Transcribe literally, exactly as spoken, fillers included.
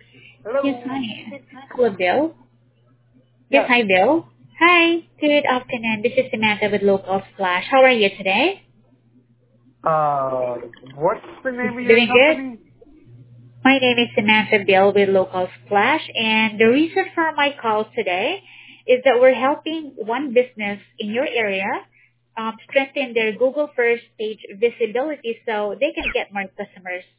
Yes, Hello. hi. Hello, Bill. Yes, Yes. hi, Bill. Hi. Good afternoon. This is Samantha with Local Splash. How are you today? Uh, what's the name of your Doing good? company? My name is Samantha Bill with Local Splash, and the reason for my call today is that we're helping one business in your area um, strengthen their Google First page visibility so they can get more customers.